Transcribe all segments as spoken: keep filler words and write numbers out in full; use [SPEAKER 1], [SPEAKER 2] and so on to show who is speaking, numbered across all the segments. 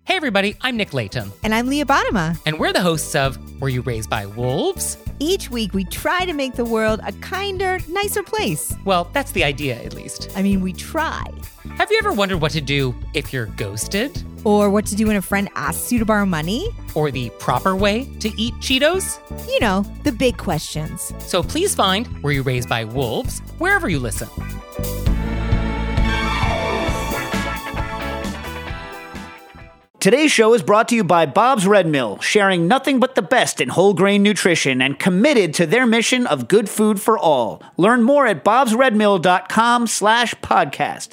[SPEAKER 1] Hey everybody, I'm Nick Layton.
[SPEAKER 2] And I'm Leah Bottima.
[SPEAKER 1] And we're the hosts of Were You Raised by Wolves?
[SPEAKER 2] Each week we try to make the world a kinder, nicer place.
[SPEAKER 1] Well, that's the idea, at least.
[SPEAKER 2] I mean, we try.
[SPEAKER 1] Have you ever wondered what to do if you're ghosted?
[SPEAKER 2] Or what to do when a friend asks you to borrow money?
[SPEAKER 1] Or the proper way to eat Cheetos?
[SPEAKER 2] You know, the big questions.
[SPEAKER 1] So please find Were You Raised by Wolves wherever you listen.
[SPEAKER 3] Today's show is brought to you by Bob's Red Mill, sharing nothing but the best in whole grain nutrition and committed to their mission of good food for all. Learn more at bobsredmill.com slash podcast.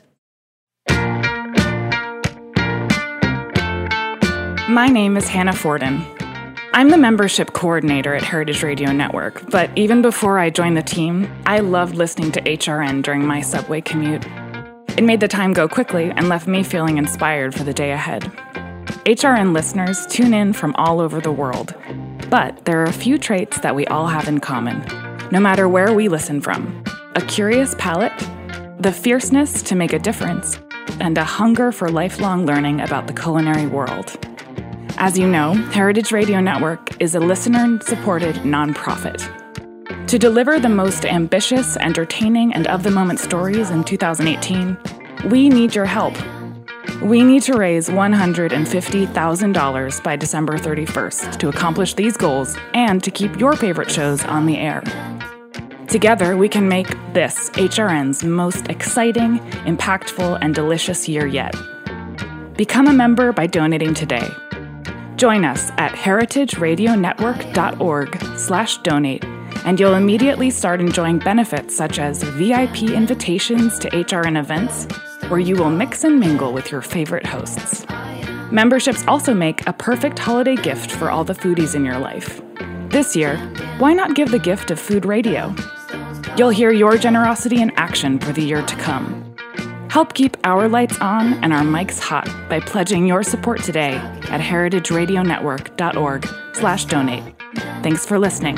[SPEAKER 4] My name is Hannah Forden. I'm the membership coordinator at Heritage Radio Network, but even before I joined the team, I loved listening to H R N during my subway commute. It made the time go quickly and left me feeling inspired for the day ahead. H R N listeners tune in from all over the world, but there are a few traits that we all have in common, no matter where we listen from. A curious palate, the fierceness to make a difference, and a hunger for lifelong learning about the culinary world. As you know, Heritage Radio Network is a listener-supported nonprofit. To deliver the most ambitious, entertaining, and of-the-moment stories in two thousand eighteen, we need your help. We need to raise one hundred fifty thousand dollars by December thirty-first to accomplish these goals and to keep your favorite shows on the air. Together, we can make this H R N's most exciting, impactful, and delicious year yet. Become a member by donating today. Join us at heritageradionetwork.org slash donate, and you'll immediately start enjoying benefits such as V I P invitations to H R N events, where you will mix and mingle with your favorite hosts. Memberships also make a perfect holiday gift for all the foodies in your life. This year, why not give the gift of food radio? You'll hear your generosity in action for the year to come. Help keep our lights on and our mics hot by pledging your support today at heritageradionetwork.org slash donate. Thanks for listening.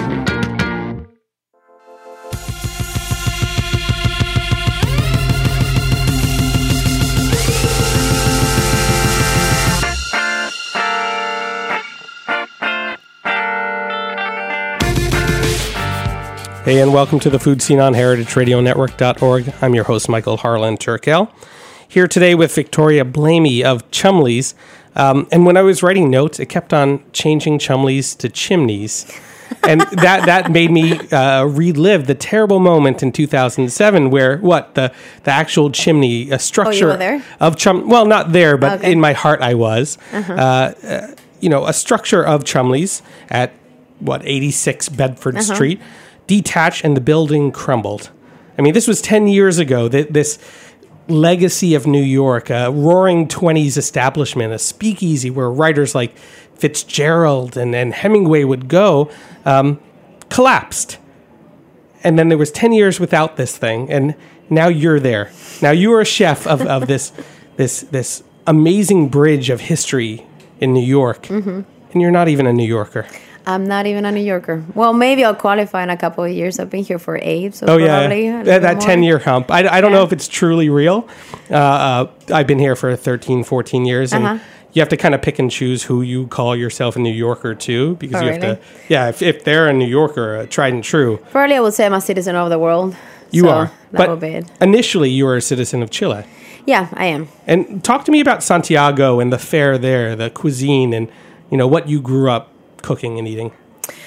[SPEAKER 5] Hey, and welcome to the Food Scene on heritage radio network dot org. I'm your host, Michael Harlan Turkel, here today with Victoria Blamey of Chumley's. Um, and when I was writing notes, it kept on changing Chumley's to Chimneys. And that, that made me uh, relive the terrible moment in two thousand seven where, what, the, the actual chimney, a structure
[SPEAKER 6] oh, you were there?
[SPEAKER 5] of Chum... Well, not there, but
[SPEAKER 6] okay.
[SPEAKER 5] in my heart I was. Uh-huh. Uh, uh, you know, a structure of Chumley's at, what, eighty-six Bedford uh-huh. Street, detached and the building crumbled. I mean, this was ten years ago, that this legacy of New York, a roaring twenties establishment, a speakeasy where writers like Fitzgerald and, and Hemingway would go, um, collapsed. And then there was ten years without this thing, and now you're there. Now you are a chef of, of this, this, this amazing bridge of history in New York, mm-hmm. and you're not even a New Yorker.
[SPEAKER 6] I'm not even a New Yorker. Well, maybe I'll qualify in a couple of years. I've been here for eight, so
[SPEAKER 5] oh,
[SPEAKER 6] probably
[SPEAKER 5] yeah, that, that ten-year hump. I, I don't
[SPEAKER 6] yeah.
[SPEAKER 5] know if it's truly real. Uh, uh, I've been here for thirteen, fourteen years, and uh-huh. you have to kind of pick and choose who you call yourself a New Yorker to, because
[SPEAKER 6] oh,
[SPEAKER 5] you have
[SPEAKER 6] really?
[SPEAKER 5] to. Yeah, if, if they're a New Yorker, uh, tried and true.
[SPEAKER 6] Probably I would say I'm a citizen of the world.
[SPEAKER 5] You
[SPEAKER 6] so
[SPEAKER 5] are,
[SPEAKER 6] that
[SPEAKER 5] but
[SPEAKER 6] would be it.
[SPEAKER 5] Initially you were a citizen of Chile.
[SPEAKER 6] Yeah, I am.
[SPEAKER 5] And talk to me about Santiago and the fare there, the cuisine, and you know what you grew up cooking and eating.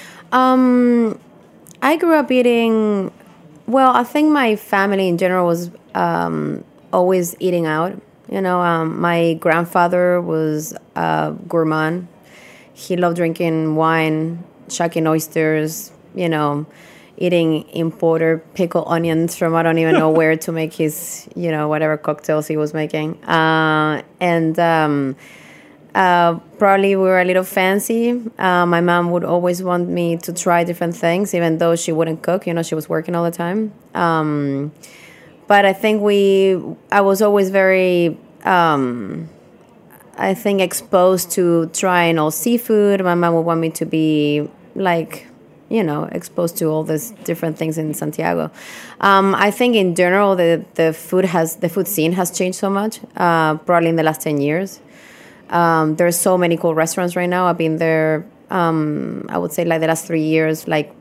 [SPEAKER 6] Um, I grew up eating, well, I think my family in general was um, always eating out. You know, um, my grandfather was a gourmand. He loved drinking wine, shucking oysters, you know, eating imported pickled onions from I don't even know where to make his, you know, whatever cocktails he was making. Uh, and... Um, Uh, probably we were a little fancy. Uh, my mom would always want me to try different things, even though she wouldn't cook. You know, she was working all the time. Um, but I think we, I was always very, um, I think, exposed to trying all seafood. My mom would want me to be like, you know, exposed to all these different things in Santiago. Um, I think in general, the, the food has, the food scene has changed so much, uh, probably in the last ten years. Um, there's so many cool restaurants right now. I've been there, um, I would say, like the last three years. Like,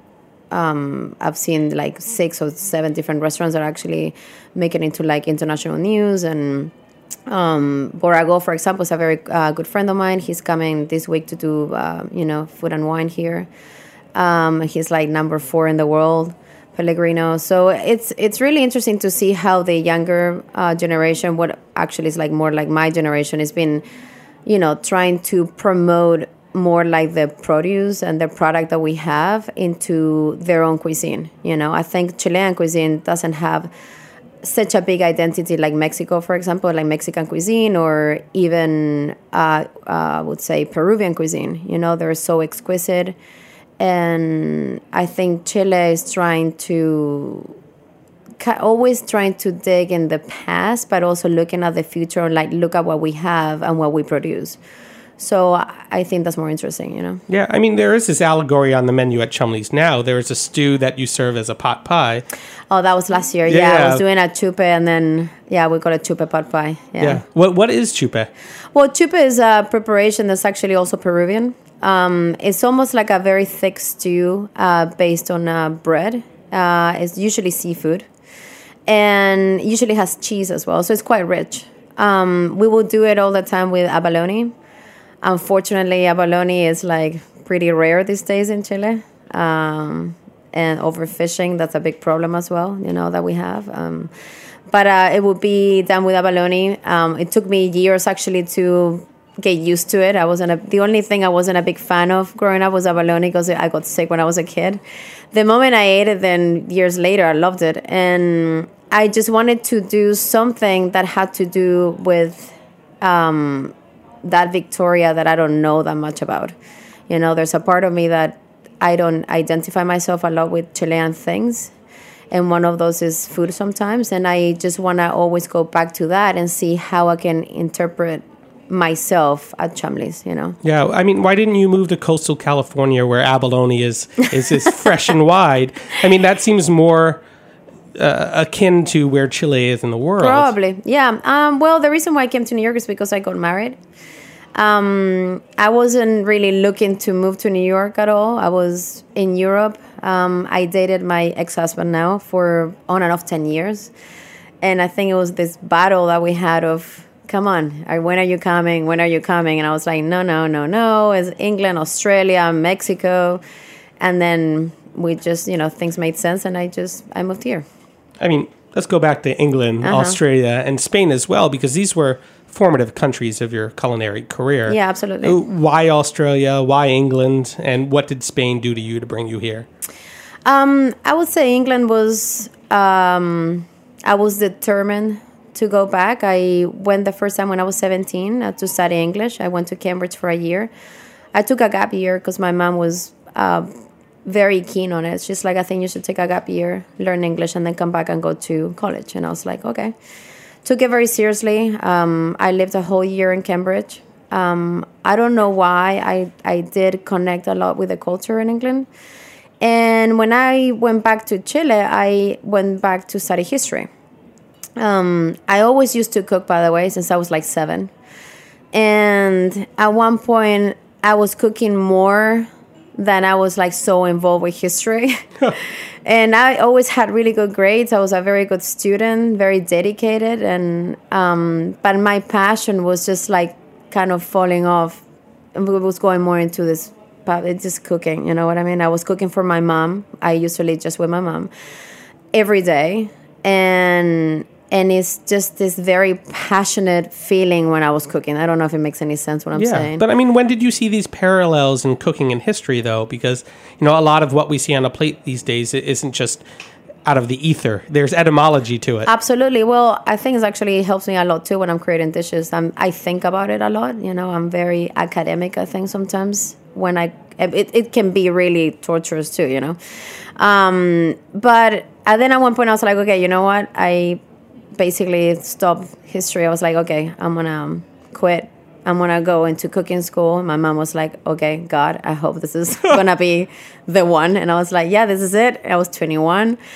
[SPEAKER 6] um, I've seen like six or seven different restaurants that are actually making it into like international news. And um, Borago, for example, is a very uh, good friend of mine. He's coming this week to do, uh, you know, food and wine here. Um, he's like number four in the world. Pellegrino. So it's it's really interesting to see how the younger uh, generation, what actually is like more like my generation, has been, you know, trying to promote more like the produce and the product that we have into their own cuisine. You know, I think Chilean cuisine doesn't have such a big identity like Mexico, for example, like Mexican cuisine, or even uh, uh, I would say Peruvian cuisine. You know, they're so exquisite. And I think Chile is trying to, always trying to dig in the past, but also looking at the future and like look at what we have and what we produce. So I think that's more interesting, you know?
[SPEAKER 5] Yeah, I mean, there is this allegory on the menu at Chumley's now. There is a stew that you serve as a pot pie.
[SPEAKER 6] Oh, that was last year. Yeah, yeah. I was doing a chupe, and then, yeah, we got a chupe pot pie. Yeah.
[SPEAKER 5] yeah. What What is chupe?
[SPEAKER 6] Well, chupe is a preparation that's actually also Peruvian. Um, it's almost like a very thick stew uh, based on uh, bread. Uh, it's usually seafood, and usually has cheese as well, so it's quite rich. Um, we will do it all the time with abalone. Unfortunately, abalone is like pretty rare these days in Chile, um, and overfishing, that's a big problem as well, you know, that we have. Um, but uh, it would be done with abalone. Um, it took me years actually to get used to it. I wasn't a, the only thing I wasn't a big fan of growing up was abalone because I got sick when I was a kid. The moment I ate it, then years later, I loved it. And I just wanted to do something that had to do with um, that Victoria that I don't know that much about. You know, there's a part of me that I don't identify myself a lot with Chilean things. And one of those is food sometimes. And I just want to always go back to that and see how I can interpret myself at Chumley's, you know.
[SPEAKER 5] Yeah, I mean, why didn't you move to coastal California where abalone is is, is fresh and wide? I mean, that seems more uh, akin to where Chile is in the world.
[SPEAKER 6] Probably, yeah. Um, well, the reason why I came to New York is because I got married. Um, I wasn't really looking to move to New York at all. I was in Europe. Um, I dated my ex-husband now for on and off ten years. And I think it was this battle that we had of, come on, when are you coming? When are you coming? And I was like, no, no, no, no. It's England, Australia, Mexico. And then we just, you know, things made sense. And I just, I moved here.
[SPEAKER 5] I mean, let's go back to England, uh-huh. Australia, and Spain as well, because these were formative countries of your culinary career.
[SPEAKER 6] Yeah, absolutely.
[SPEAKER 5] Why Australia? Why England? And what did Spain do to you to bring you here?
[SPEAKER 6] Um, I would say England was, um, I was determined to go back. I went the first time when I was seventeen uh, to study English. I went to Cambridge for a year. I took a gap year because my mom was uh, very keen on it. She's like, I think you should take a gap year, learn English, and then come back and go to college. And I was like, okay. Took it very seriously. Um, I lived a whole year in Cambridge. Um, I don't know why. I, I did connect a lot with the culture in England. And when I went back to Chile, I went back to study history. Um, I always used to cook, by the way, since I was like seven. And at one point, I was cooking more than I was like so involved with history. And I always had really good grades. I was a very good student, very dedicated. And um, but my passion was just like kind of falling off. And it was going more into this, it's just cooking, you know what I mean? I was cooking for my mom. I usually just with my mom every day. And... And it's just this very passionate feeling when I was cooking. I don't know if it makes any sense what I'm
[SPEAKER 5] yeah,
[SPEAKER 6] saying.
[SPEAKER 5] But I mean, when did you see these parallels in cooking and history, though? Because, you know, a lot of what we see on a plate these days isn't just out of the ether. There's etymology to it.
[SPEAKER 6] Absolutely. Well, I think it actually helps me a lot, too, when I'm creating dishes. I'm, I think about it a lot. You know, I'm very academic, I think, sometimes. When I... It, it can be really torturous, too, you know. Um, but and then at one point, I was like, okay, you know what? I... basically stopped history. I was like, okay, I'm gonna um, quit. I'm gonna go into cooking school. My mom was like, okay, God, I hope this is gonna be the one. And I was like, yeah, this is it. I was twenty-one.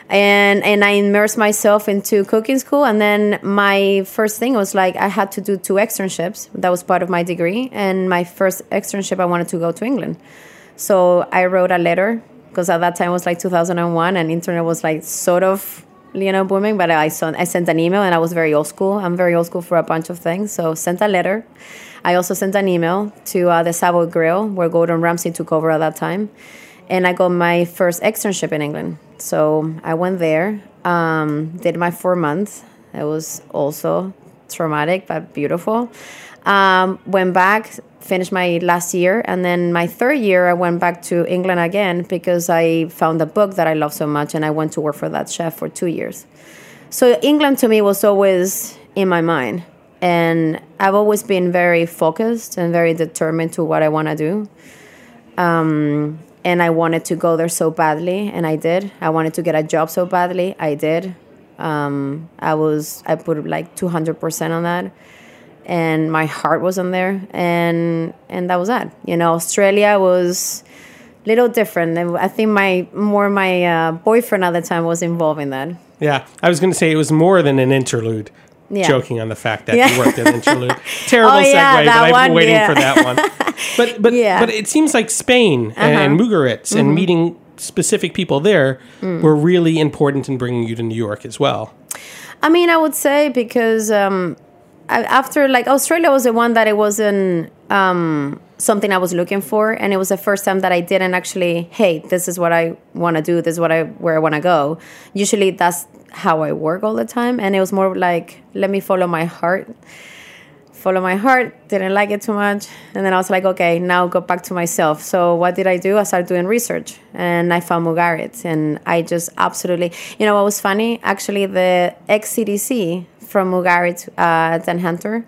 [SPEAKER 6] And and I immersed myself into cooking school. And then my first thing was like I had to do two externships. That was part of my degree. And my first externship, I wanted to go to England. So I wrote a letter, because at that time it was like two thousand one and internet was like sort of, you know, booming. But I, saw, I sent an email, and I was very old school. I'm very old school for a bunch of things. So sent a letter. I also sent an email to uh, the Savoy Grill, where Gordon Ramsay took over at that time. And I got my first externship in England. So I went there, um, did my four months. It was also traumatic, but beautiful. Um, went back, finished my last year. And then my third year, I went back to England again because I found a book that I love so much. And I went to work for that chef for two years. So England to me was always in my mind. And I've always been very focused and very determined to what I want to do. Um, and I wanted to go there so badly, and I did. I wanted to get a job so badly, I did. Um, I was I put like two hundred percent on that, and my heart was on there, and and that was that. You know, Australia was a little different. I think my more my uh, boyfriend at the time was involved in that.
[SPEAKER 5] Yeah, I was going to say it was more than an interlude.
[SPEAKER 6] Yeah.
[SPEAKER 5] Joking on the fact that
[SPEAKER 6] Yeah.
[SPEAKER 5] you worked at Interlude. Terrible
[SPEAKER 6] Oh, yeah,
[SPEAKER 5] segue, but
[SPEAKER 6] that
[SPEAKER 5] I've
[SPEAKER 6] one,
[SPEAKER 5] been waiting
[SPEAKER 6] yeah.
[SPEAKER 5] for that one. But but
[SPEAKER 6] Yeah.
[SPEAKER 5] but it seems like Spain and,
[SPEAKER 6] Uh-huh.
[SPEAKER 5] and Mugaritz and meeting specific people there were really important in bringing you to New York as well.
[SPEAKER 6] I mean, I would say because um, I, after, like, Australia was the one that it wasn't um, something I was looking for. And it was the first time that I didn't actually, hey, this is what I want to do. This is what I where I want to go. Usually that's how I work all the time. And it was more like, let me follow my heart. Follow my heart. Didn't like it too much. And then I was like, okay, now go back to myself. So what did I do? I started doing research. And I found Mugaritz. And I just absolutely... You know what was funny? Actually, the ex-C D C from Mugaritz, uh, Dan Hunter,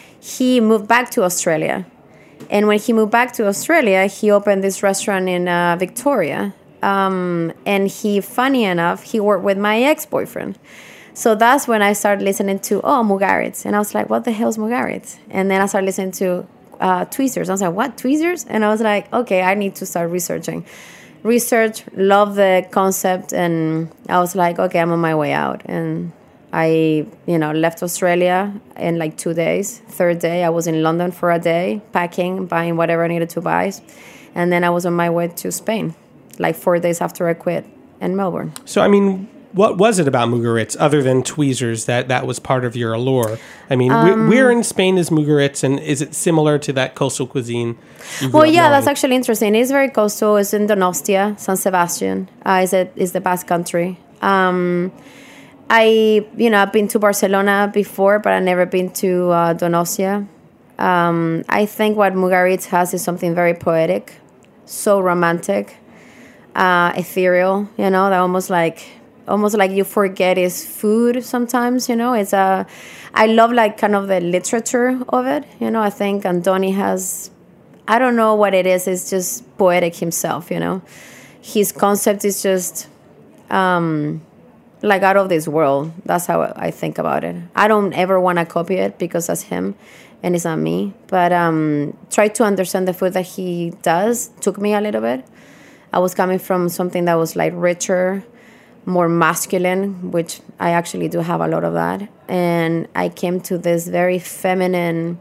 [SPEAKER 6] he moved back to Australia. And when he moved back to Australia, he opened this restaurant in uh, Victoria. Um, and he, funny enough, he worked with my ex-boyfriend. So that's when I started listening to, oh, Mugaritz. And I was like, what the hell is Mugaritz? And then I started listening to uh, Tweezers. I was like, what, Tweezers? And I was like, okay, I need to start researching. Research, love the concept. And I was like, okay, I'm on my way out. And I, you know, left Australia in like two days. Third day, I was in London for a day, packing, buying whatever I needed to buy. And then I was on my way to Spain, like four days after I quit in Melbourne.
[SPEAKER 5] So, I mean, what was it about Mugaritz other than Tweezers that, that was part of your allure? I mean,
[SPEAKER 6] Um,
[SPEAKER 5] wh- where in Spain is Mugaritz, and is it similar to that coastal cuisine? you grew
[SPEAKER 6] Well,
[SPEAKER 5] up
[SPEAKER 6] yeah,
[SPEAKER 5] knowing?
[SPEAKER 6] that's actually interesting. It's very coastal. It's in Donostia, San Sebastian. Uh, is it is the Basque Country. Um, I, you know, I've been to Barcelona before, but I've never been to uh, Donostia. Um, I think what Mugaritz has is something very poetic, so romantic, uh, ethereal. You know, that almost like almost like you forget it's food sometimes. You know, it's a. I love like kind of the literature of it. You know, I think Andoni has. I don't know what it is. It's just poetic himself. You know, his concept is just. Um, like out of this world. That's how I think about it. I don't ever want to copy it because that's him and it's not me. But um, try to understand the food that he does took me a little bit. I was coming from something that was like richer, more masculine, which I actually do have a lot of that. And I came to this very feminine,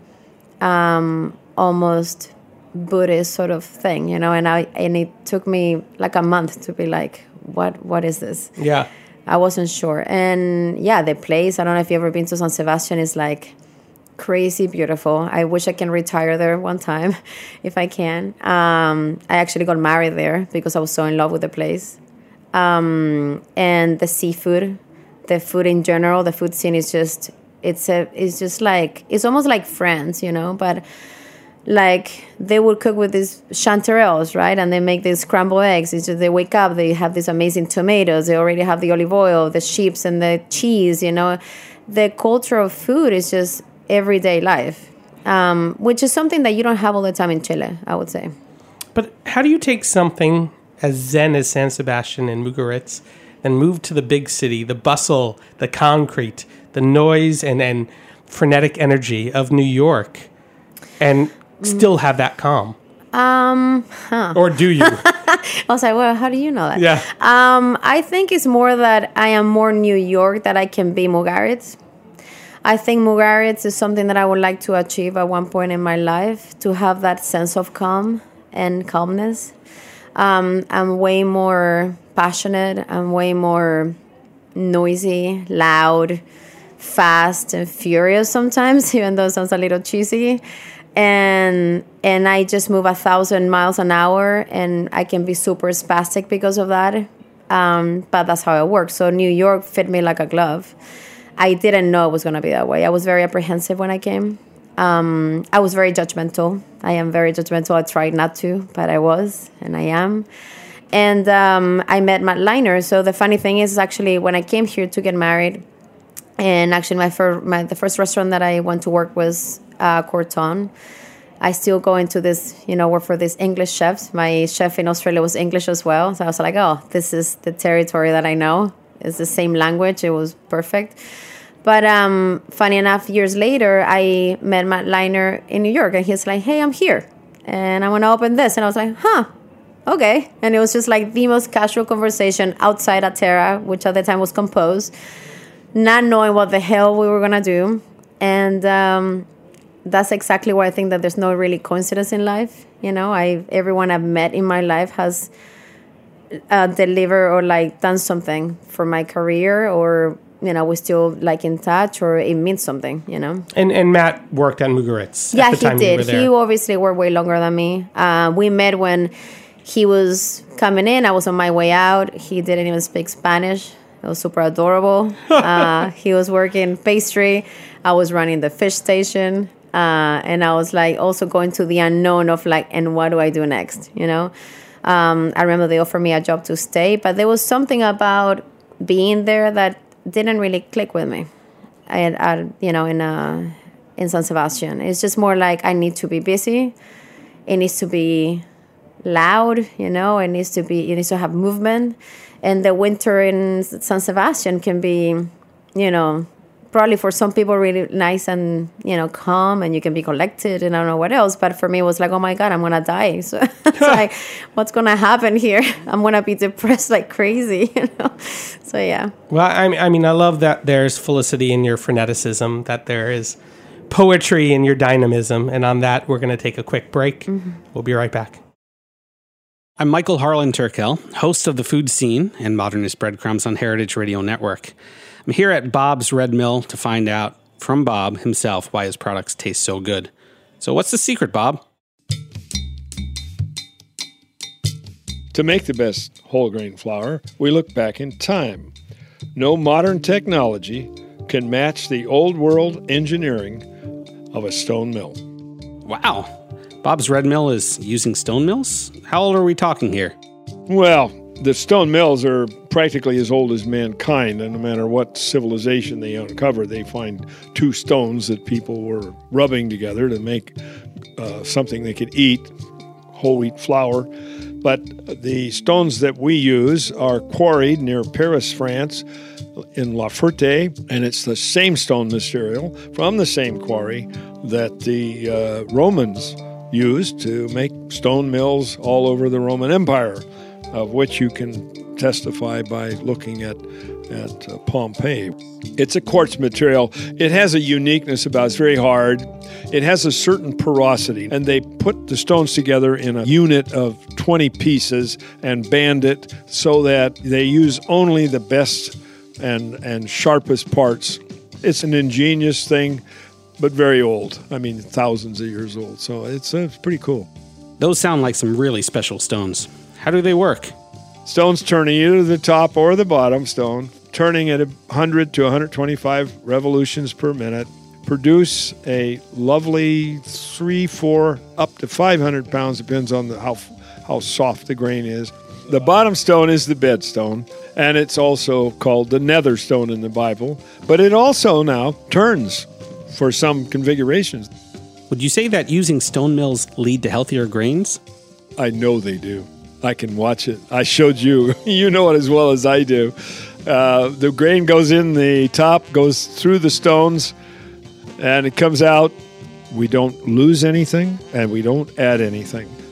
[SPEAKER 6] um, almost Buddhist sort of thing, you know. And I and it took me like a month to be like, what what is this?
[SPEAKER 5] Yeah.
[SPEAKER 6] I wasn't sure. And yeah, the place, I don't know if you've ever been to San Sebastian, is like crazy beautiful. I wish I can retire there one time if I can. Um, I actually got married there because I was so in love with the place. Um, and the seafood, the food in general, the food scene is just, it's a, it's just like, it's almost like France, you know, but like they would cook with these chanterelles, right? And they make these scrambled eggs. It's just they wake up, they have these amazing tomatoes. They already have the olive oil, the chips, and the cheese. You know, the culture of food is just everyday life, um, which is something that you don't have all the time in Chile, I would say.
[SPEAKER 5] But how do you take something as zen as San Sebastian and Mugaritz and move to the big city, the bustle, the concrete, the noise, and, and frenetic energy of New York, and still have that calm?
[SPEAKER 6] Um, huh.
[SPEAKER 5] Or do you?
[SPEAKER 6] I was like, well, how do you know that?
[SPEAKER 5] Yeah.
[SPEAKER 6] Um, I think it's more that I am more New York than I can be Mugaritz. I think Mugaritz is something that I would like to achieve at one point in my life, to have that sense of calm and calmness. Um, I'm way more passionate. I'm way more noisy, loud, fast, and furious sometimes, even though it sounds a little cheesy. And and I just move a thousand miles an hour, and I can be super spastic because of that. Um, but that's how it works. So New York fit me like a glove. I didn't know it was going to be that way. I was very apprehensive when I came. Um, I was very judgmental. I am very judgmental. I tried not to, but I was, and I am. And um, I met Matt Liner. So the funny thing is, actually, when I came here to get married, and actually my first, my, the first restaurant that I went to work was uh, Corton. I still go into this, you know, work for these English chefs. My chef in Australia was English as well. So I was like, oh, this is the territory that I know. It's the same language. It was perfect. But um, funny enough, years later, I met Matt Liner in New York. And he's like, hey, I'm here. And I want to open this. And I was like, huh, okay. And it was just like the most casual conversation outside Atera, which at the time was Compose, not knowing what the hell we were going to do. And um, that's exactly why I think that there's no really coincidence in life. You know, I everyone I've met in my life has uh, delivered or like done something for my career, or, you know, we're still like in touch, or it means something, you know.
[SPEAKER 5] And and Matt worked on Mugaritz.
[SPEAKER 6] Yeah,
[SPEAKER 5] at the
[SPEAKER 6] he
[SPEAKER 5] time
[SPEAKER 6] did.
[SPEAKER 5] You were there.
[SPEAKER 6] He obviously worked way longer than me. Uh, we met when he was coming in. I was on my way out. He didn't even speak Spanish. It was super adorable. uh, he was working pastry. I was running the fish station. Uh, and I was like also going to the unknown of like, and what do I do next? You know, um, I remember they offered me a job to stay, but there was something about being there that didn't really click with me. I, I you know, in uh, in San Sebastian, it's just more like I need to be busy. It needs to be loud. You know, it needs to be. It needs to have movement. And the winter in San Sebastian can be, you know, probably for some people really nice and, you know, calm, and you can be collected and I don't know what else. But for me, it was like, oh my God, I'm going to die. So it's like, what's going to happen here? I'm going to be depressed like crazy, you know? So, yeah.
[SPEAKER 5] Well, I mean, I mean, I love that there's felicity in your freneticism, that there is poetry in your dynamism. And on that, we're going to take a quick break. Mm-hmm. We'll be right back.
[SPEAKER 7] I'm Michael Harlan Turkel, host of The Food Scene and Modernist Breadcrumbs on Heritage Radio Network. I'm here at Bob's Red Mill to find out from Bob himself why his products taste so good. So what's the secret, Bob?
[SPEAKER 8] To make the best whole grain flour, we look back in time. No modern technology can match the old world engineering of a stone mill.
[SPEAKER 7] Wow. Bob's Red Mill is using stone mills? How old are we talking here?
[SPEAKER 8] Well, the stone mills are practically as old as mankind, and no matter what civilization they uncover, they find two stones that people were rubbing together to make uh, something they could eat, whole wheat flour. But the stones that we use are quarried near Paris, France, in La Ferté, and it's the same stone material from the same quarry that the uh, Romans used to make stone mills all over the Roman Empire, of which you can testify by looking at, at uh, Pompeii. It's a quartz material. It has a uniqueness about it. It's very hard. It has a certain porosity, and they put the stones together in a unit of twenty pieces and band it so that they use only the best and, and sharpest parts. It's an ingenious thing, but very old. I mean, thousands of years old. So it's, uh, it's pretty cool.
[SPEAKER 7] Those sound like some really special stones. How do they work?
[SPEAKER 8] Stones turning either the top or the bottom stone, turning at one hundred to one hundred twenty-five revolutions per minute, produce a lovely three, four, up to five hundred pounds, depends on the, how how soft the grain is. The bottom stone is the bed stone, and it's also called the nether stone in the Bible, but it also now turns for some configurations.
[SPEAKER 7] Would you say that using stone mills lead to healthier grains?
[SPEAKER 8] I know they do. I can watch it. I showed you. You know it as well as I do. Uh, the grain goes in the top, goes through the stones, and it comes out. We don't lose anything, and we don't add anything.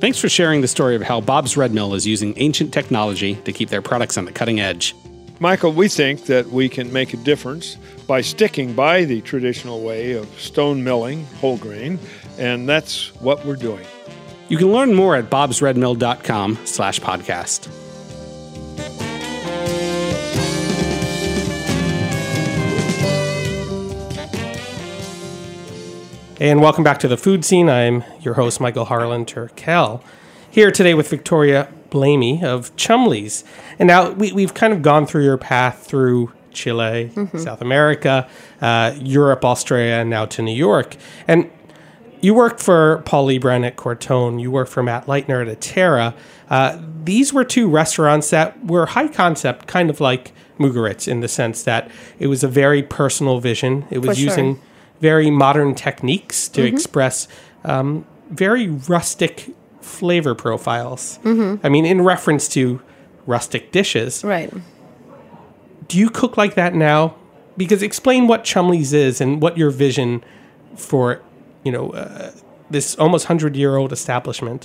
[SPEAKER 7] Thanks for sharing the story of how Bob's Red Mill is using ancient technology to keep their products on the cutting edge.
[SPEAKER 8] Michael, we think that we can make a difference by sticking by the traditional way of stone milling whole grain, and that's what we're doing.
[SPEAKER 7] You can learn more at bobsredmill.com slash podcast.
[SPEAKER 5] And welcome back to the Food Scene. I'm your host, Michael Harlan Turkel, here today with Victoria Blamey of Chumley's. And now we, we've kind of gone through your path through Chile, mm-hmm. South America, uh, Europe, Australia, and now to New York. And you worked for Paul Liebrandt at Cortone. You worked for Matt Leitner at Atera. Uh, these were two restaurants that were high concept, kind of like Mugaritz, in the sense that it was a very personal vision. It was
[SPEAKER 6] For
[SPEAKER 5] using
[SPEAKER 6] sure.
[SPEAKER 5] very modern techniques to
[SPEAKER 6] Mm-hmm.
[SPEAKER 5] express um, very rustic flavor profiles.
[SPEAKER 6] Mm-hmm.
[SPEAKER 5] I mean, in reference to rustic dishes.
[SPEAKER 6] Right.
[SPEAKER 5] Do you cook like that now? Because explain what Chumley's is and what your vision for, you know, uh, this almost hundred-year-old establishment.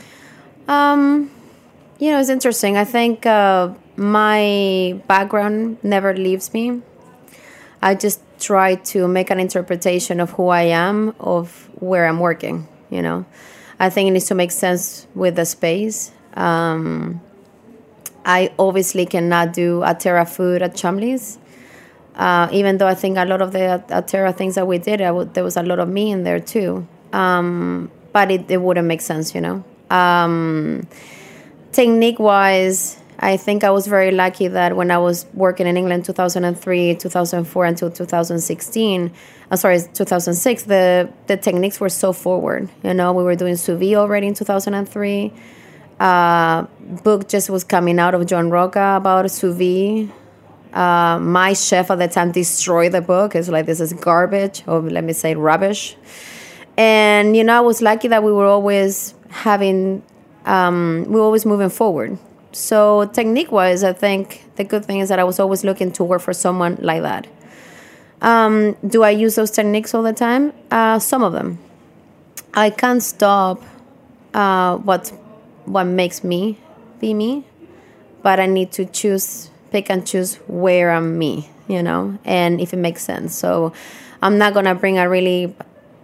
[SPEAKER 6] Um, you know, it's interesting. I think uh, my background never leaves me. I just try to make an interpretation of who I am, of where I'm working, you know. I think it needs to make sense with the space. Um, I obviously cannot do Atera food at Chumley's. Uh, even though I think a lot of the Atera things that we did, I w- there was a lot of me in there too. Um, but it, it wouldn't make sense, you know. Um, technique-wise, I think I was very lucky that when I was working in England two thousand three, two thousand four, until two thousand sixteen, I'm sorry, two thousand six, the, the techniques were so forward. You know, we were doing sous vide already in two thousand three. Uh, book just was coming out of John Roca about sous vide. Uh, my chef at the time destroyed the book. It's like, this is garbage, or let me say rubbish. And, you know, I was lucky that we were always having, um, we were always moving forward. So technique-wise, I think the good thing is that I was always looking to work for someone like that. Um, do I use those techniques all the time? Uh, some of them. I can't stop uh, what, what makes me be me, but I need to choose pick and choose where I'm me, you know, and if it makes sense. So I'm not going to bring a really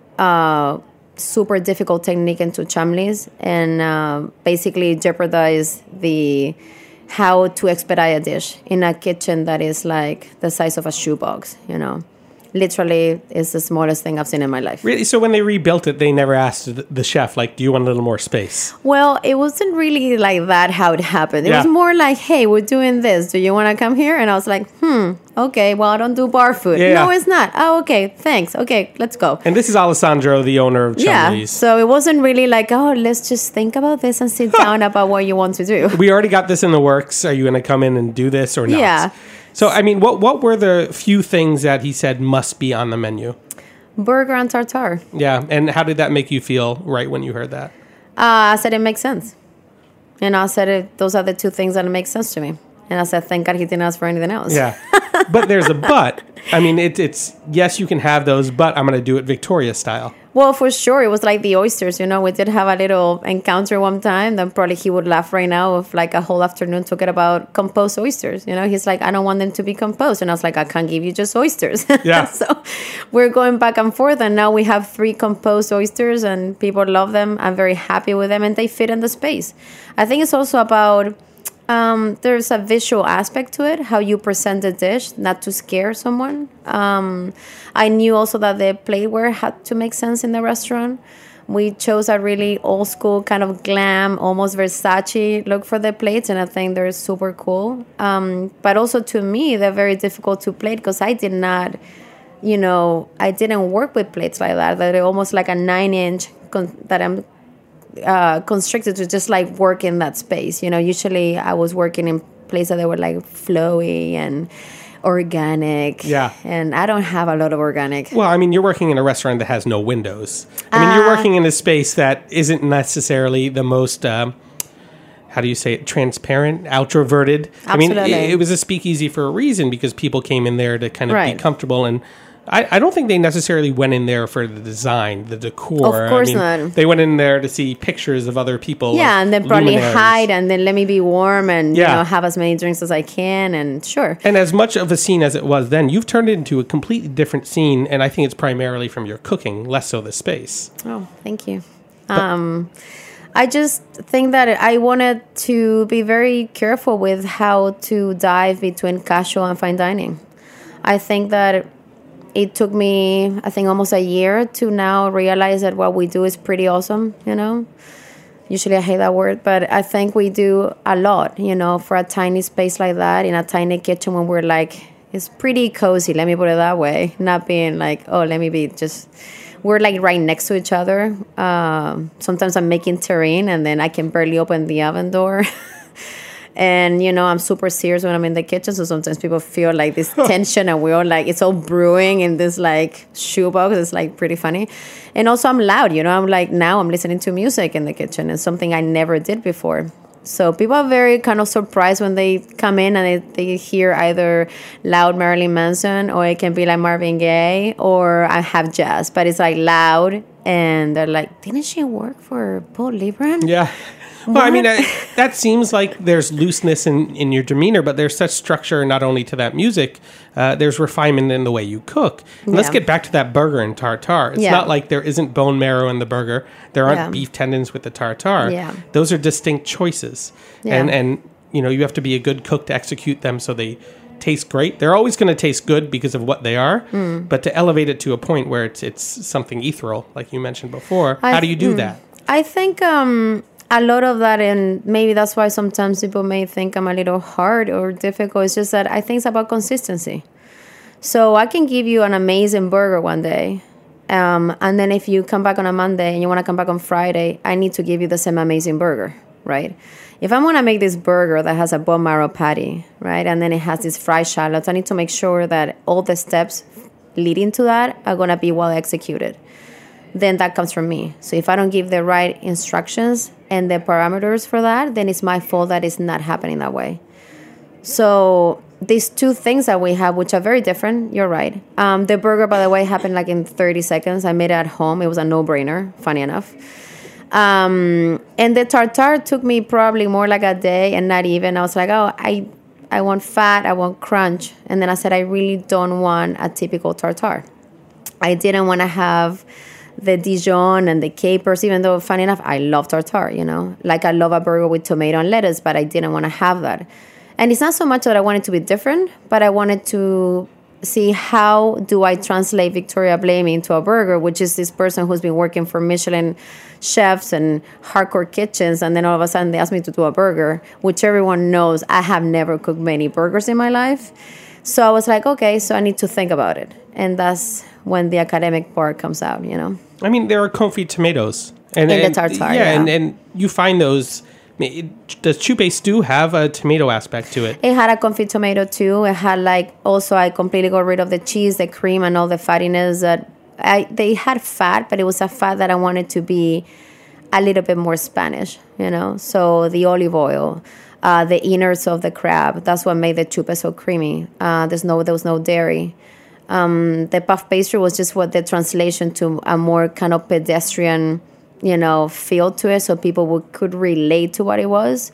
[SPEAKER 6] uh, super difficult technique into Chumley's and uh, basically jeopardize the how to expedite a dish in a kitchen that is like the size of a shoebox, you know. Literally, it's the smallest thing I've seen in my life.
[SPEAKER 5] Really? So when they rebuilt it, they never asked the, the chef, like, do you want a little more space?
[SPEAKER 6] Well, it wasn't really like that how it happened. It
[SPEAKER 5] Yeah.
[SPEAKER 6] was more like, hey, we're doing this. Do you want to come here? And I was like, hmm, okay, well, I don't do bar food.
[SPEAKER 5] Yeah.
[SPEAKER 6] No, it's not. Oh, okay, thanks. Okay, let's go.
[SPEAKER 5] And this is Alessandro, the owner of
[SPEAKER 6] Yeah,
[SPEAKER 5] Chumley's.
[SPEAKER 6] so it wasn't really like, oh, let's just think about this and sit down about what you want to do.
[SPEAKER 5] We already got this in the works. Are you going to come in and do this or not?
[SPEAKER 6] Yeah.
[SPEAKER 5] So, I mean, what what were the few things that he said must be on the menu?
[SPEAKER 6] Burger and tartare.
[SPEAKER 5] Yeah, and how did that make you feel right when you heard that?
[SPEAKER 6] Uh, I said it makes sense. And I said it, those are the two things that make sense to me. And I said, thank God he didn't ask for anything else.
[SPEAKER 5] Yeah. But there's a but. I mean, it, it's, yes, you can have those, but I'm going to do it Victoria style.
[SPEAKER 6] Well, for sure. It was like the oysters, you know. We did have a little encounter one time. Then probably he would laugh right now if like a whole afternoon talking about composed oysters. You know, he's like, I don't want them to be composed. And I was like, I can't give you just oysters.
[SPEAKER 5] Yeah.
[SPEAKER 6] So we're going back and forth. And now we have three composed oysters and people love them. I'm very happy with them and they fit in the space. I think it's also about... Um, there's a visual aspect to it, how you present the dish, not to scare someone. Um, I knew also that the plateware had to make sense in the restaurant. We chose a really old school kind of glam, almost Versace look for the plates, and I think they're super cool. Um, but also to me, they're very difficult to plate because I did not, you know, I didn't work with plates like that. They're almost like a nine inch con- that I'm Uh, constricted to just like work in that space. You know, usually I was working in places that were like flowy and organic.
[SPEAKER 5] Yeah.
[SPEAKER 6] And I don't have a lot of organic.
[SPEAKER 5] Well, I mean, you're working in a restaurant that has no windows. I mean,
[SPEAKER 6] Uh,
[SPEAKER 5] you're working in a space that isn't necessarily the most, um, how do you say it, transparent, outroverted. I mean,
[SPEAKER 6] Absolutely.
[SPEAKER 5] it, it was a speakeasy for a reason because people came in there to kind of
[SPEAKER 6] Right.
[SPEAKER 5] be comfortable and I, I don't think they necessarily went in there for the design, the decor.
[SPEAKER 6] Of course
[SPEAKER 5] I mean,
[SPEAKER 6] not.
[SPEAKER 5] They went in there to see pictures of other people.
[SPEAKER 6] Yeah,
[SPEAKER 5] like
[SPEAKER 6] and then probably
[SPEAKER 5] luminaries.
[SPEAKER 6] hide and then let me be warm and
[SPEAKER 5] Yeah.
[SPEAKER 6] you know have as many drinks as I can and sure.
[SPEAKER 5] And as much of a scene as it was then, you've turned it into a completely different scene, and I think it's primarily from your cooking, less so the space.
[SPEAKER 6] Oh, thank you. Um, I just think that I wanted to be very careful with how to dive between casual and fine dining. I think that it took me, I think, almost a year to now realize that what we do is pretty awesome, you know? Usually I hate that word, but I think we do a lot, you know, for a tiny space like that, in a tiny kitchen when we're like, it's pretty cozy, let me put it that way. Not being like, oh, let me be just... We're like right next to each other. Um, sometimes I'm making terrine and then I can barely open the oven door. And, you know, I'm super serious when I'm in the kitchen. So sometimes people feel like this tension and we're all like, it's all brewing in this like shoebox. It's like pretty funny. And also I'm loud, you know, I'm like, now I'm listening to music in the kitchen. It's something I never did before. So people are very kind of surprised when they come in and they, they hear either loud Marilyn Manson or it can be like Marvin Gaye or I have jazz. But it's like loud and they're like, didn't she work for Paul Libran?
[SPEAKER 5] Yeah. Well, I mean, I, that seems like there's looseness in, in your demeanor, but there's such structure not only to that music, uh, there's refinement in the way you cook. And
[SPEAKER 6] Yeah.
[SPEAKER 5] Let's get back to that burger and tartare. It's
[SPEAKER 6] Yeah.
[SPEAKER 5] not like there isn't bone marrow in the burger. There aren't
[SPEAKER 6] Yeah.
[SPEAKER 5] beef tendons with the tartare.
[SPEAKER 6] Yeah.
[SPEAKER 5] Those are distinct choices.
[SPEAKER 6] Yeah.
[SPEAKER 5] And, and, you know, you have to be a good cook to execute them so they taste great. They're always going to taste good because of what they are,
[SPEAKER 6] Mm.
[SPEAKER 5] but to elevate it to a point where it's it's something ethereal, like you mentioned before,
[SPEAKER 6] I
[SPEAKER 5] how do you do
[SPEAKER 6] th-
[SPEAKER 5] that?
[SPEAKER 6] I think um, a lot of that, and maybe that's why sometimes people may think I'm a little hard or difficult. It's just that I think it's about consistency. So I can give you an amazing burger one day, um, and then if you come back on a Monday and you want to come back on Friday, I need to give you the same amazing burger, right? If I'm going to make this burger that has a bone marrow patty, right, and then it has these fried shallots, I need to make sure that all the steps leading to that are going to be well executed. Then that comes from me. So if I don't give the right instructions and the parameters for that, then it's my fault that it's not happening that way. So these two things that we have, which are very different, you're right. Um, the burger, by the way, happened like in thirty seconds. I made it at home. It was a no-brainer, funny enough. Um, and the tartare took me probably more like a day and not even. I was like, oh, I, I want fat, I want crunch. And then I said, I really don't want a typical tartare. I didn't want to have the Dijon and the capers, even though, funny enough, I love tartare, you know. Like I love a burger with tomato and lettuce, but I didn't want to have that. And it's not so much that I wanted to be different, but I wanted to see how do I translate Victoria Blamey into a burger, which is this person who's been working for Michelin chefs and hardcore kitchens, and then all of a sudden they asked me to do a burger, which everyone knows I have never cooked many burgers in my life. So I was like, okay, so I need to think about it. And that's when the academic part comes out, you know.
[SPEAKER 5] I mean, there are confit tomatoes. And,
[SPEAKER 6] In the
[SPEAKER 5] and-
[SPEAKER 6] tartare,
[SPEAKER 5] Yeah,
[SPEAKER 6] yeah.
[SPEAKER 5] And, and you find those. I mean, it- does chupe stew have a tomato aspect to it?
[SPEAKER 6] It had a confit tomato too. It had like, also I completely got rid of the cheese, the cream, and all the fattiness that I, they had fat, but it was a fat that I wanted to be a little bit more Spanish, you know. So the olive oil, uh, the innards of the crab, that's what made the chupe so creamy. Uh, there's no, there was no dairy. Um, the puff pastry was just what the translation to a more kind of pedestrian, you know, feel to it, so people would, could relate to what it was.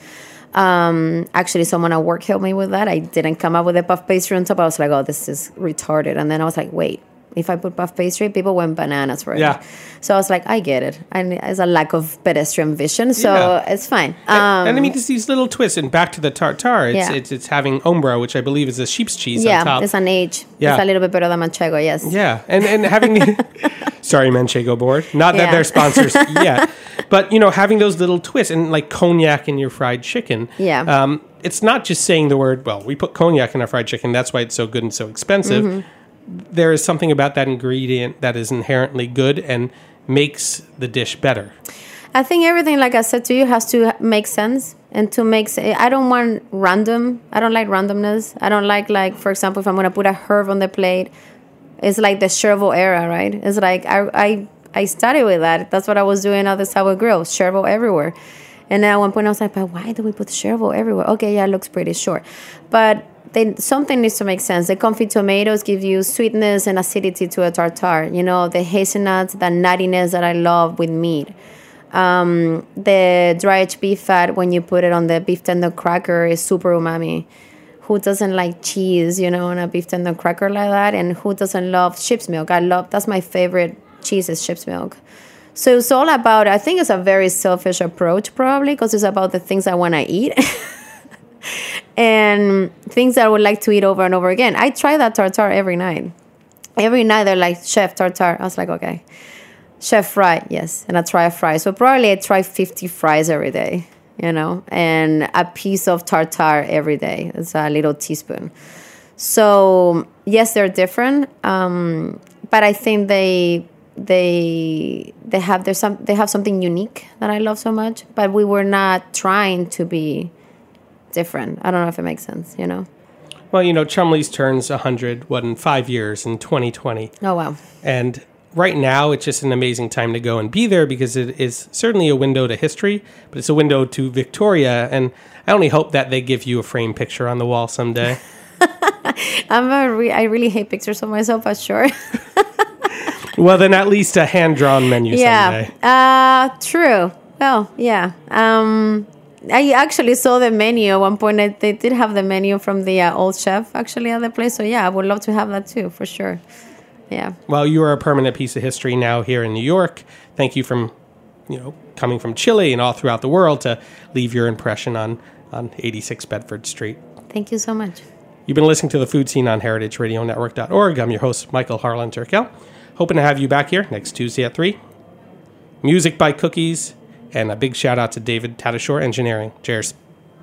[SPEAKER 6] Um, actually, someone at work helped me with that. I didn't come up with a puff pastry on top. I was like, oh, this is retarded. And then I was like, wait, if I put puff pastry, people went bananas for it.
[SPEAKER 5] Yeah.
[SPEAKER 6] So I was like, I get it. And it's a lack of pedestrian vision, so
[SPEAKER 5] Yeah.
[SPEAKER 6] it's fine.
[SPEAKER 5] And-
[SPEAKER 6] Um,
[SPEAKER 5] and I mean, just these little twists. And back to the tartare, it's,
[SPEAKER 6] Yeah.
[SPEAKER 5] it's it's having ombra, which I believe is a sheep's cheese on
[SPEAKER 6] yeah,
[SPEAKER 5] top.
[SPEAKER 6] it's an age.
[SPEAKER 5] Yeah.
[SPEAKER 6] It's a little bit better than manchego, yes.
[SPEAKER 5] Yeah, and and having sorry, Manchego board. Not that
[SPEAKER 6] Yeah.
[SPEAKER 5] they're sponsors yet, but you know, having those little twists and like cognac in your fried chicken.
[SPEAKER 6] Yeah.
[SPEAKER 5] Um, it's not just saying the word. Well, we put cognac in our fried chicken. That's why it's so good and so expensive.
[SPEAKER 6] Mm-hmm.
[SPEAKER 5] There is something about that ingredient that is inherently good and makes the dish better.
[SPEAKER 6] I think everything, like I said to you, has to make sense. And to make sense, I don't want random. I don't like randomness. I don't like, like, for example, if I'm going to put a herb on the plate, it's like the Chervil era, right? It's like I, I, I started with that. That's what I was doing at the Sour Grill, Chervil everywhere. And then at one point I was like, but why do we put Chervil everywhere? Okay, yeah, it looks pretty, sure. But they something needs to make sense. The confit tomatoes give you sweetness and acidity to a tartare. You know, the hazelnuts, the nuttiness that I love with meat. Um, the dry aged beef fat, when you put it on the beef tender cracker, is super umami. Who doesn't like cheese, you know, on a beef tender cracker like that? And who doesn't love ship's milk? I love, that's my favorite cheese is ship's milk. So it's all about, I think it's a very selfish approach probably, because it's about the things I want to eat and things that I would like to eat over and over again. I try that tartare every night. Every night they're like, chef, tartare. I was like, okay. Chef, fry, yes. And I try a fry. So probably I try fifty fries every day, you know, and a piece of tartare every day. It's a little teaspoon. So yes, they're different, um, but I think they... they they have there's some they have something unique that I love so much, but we were not trying to be different. I don't know if it makes sense, you know.
[SPEAKER 5] Well, you know, Chumley's turns one hundred, what, in five years, in twenty twenty.
[SPEAKER 6] Oh, wow.
[SPEAKER 5] And right now, it's just an amazing time to go and be there because it is certainly a window to history, but it's a window to Victoria, and I only hope that they give you a framed picture on the wall someday.
[SPEAKER 6] I'm a re- I really hate pictures of myself, but sure.
[SPEAKER 5] Well, then at least a hand-drawn menu
[SPEAKER 6] yeah.
[SPEAKER 5] someday.
[SPEAKER 6] Uh, true. Well, yeah. Um, I actually saw the menu at one point. I, they did have the menu from the uh, old chef, actually, at the place. So, yeah, I would love to have that, too, for sure. Yeah.
[SPEAKER 5] Well, you are a permanent piece of history now here in New York. Thank you from, you know, coming from Chile and all throughout the world to leave your impression on, on eighty-six Bedford Street.
[SPEAKER 6] Thank you so much.
[SPEAKER 5] You've been listening to The Food Scene on heritage radio network dot org. I'm your host, Michael Harlan Turkel. Hoping to have you back here next Tuesday at three. Music by Cookies, and a big shout out to David Tadashore Engineering. Cheers.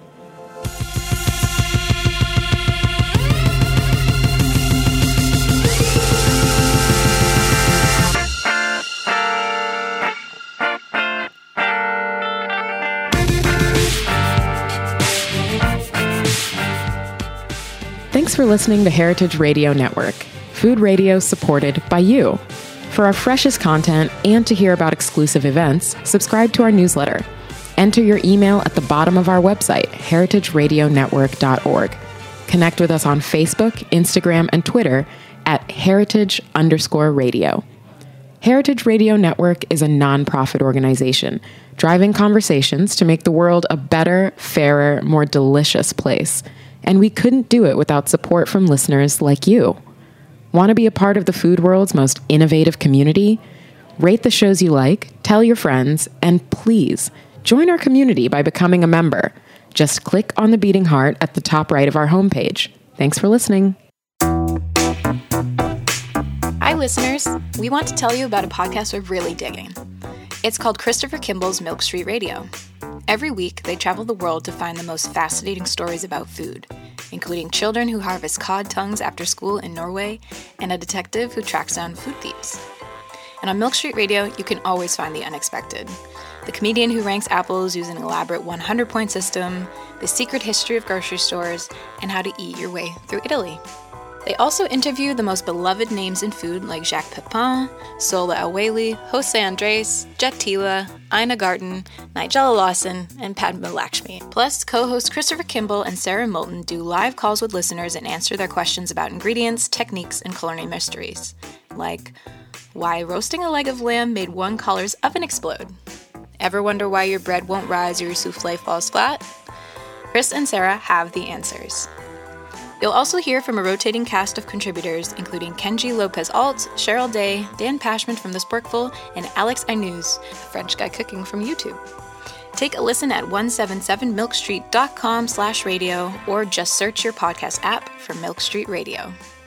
[SPEAKER 9] Thanks for listening to Heritage Radio Network. Food radio supported by you. For our freshest content and to hear about exclusive events, subscribe to our newsletter. Enter your email at the bottom of our website, heritage radio network dot org. Connect with us on Facebook, Instagram, and Twitter at heritage underscore radio. Heritage Radio Network is a nonprofit organization driving conversations to make the world a better, fairer, more delicious place. And we couldn't do it without support from listeners like you. Want to be a part of the food world's most innovative community? Rate the shows you like, tell your friends, and please join our community by becoming a member. Just click on the beating heart at the top right of our homepage. Thanks for listening.
[SPEAKER 10] Hi, listeners. We want to tell you about a podcast we're really digging. It's called Christopher Kimball's Milk Street Radio. Every week, they travel the world to find the most fascinating stories about food, including children who harvest cod tongues after school in Norway and a detective who tracks down food thieves. And on Milk Street Radio, you can always find the unexpected. The comedian who ranks apples using an elaborate one hundred point system, the secret history of grocery stores, and how to eat your way through Italy. They also interview the most beloved names in food like Jacques Pepin, Sola El-Waylly, Jose Andres, Jet Tila, Ina Garten, Nigella Lawson, and Padma Lakshmi. Plus, co-hosts Christopher Kimball and Sarah Moulton do live calls with listeners and answer their questions about ingredients, techniques, and culinary mysteries. Like, why roasting a leg of lamb made one caller's oven explode? Ever wonder why your bread won't rise or your souffle falls flat? Chris and Sarah have the answers. You'll also hear from a rotating cast of contributors, including Kenji Lopez-Alt, Cheryl Day, Dan Pashman from The Sporkful, and Alex Ainuz, a French guy cooking from YouTube. Take a listen at one seventy-seven milk street dot com slash radio or just search your podcast app for Milk Street Radio.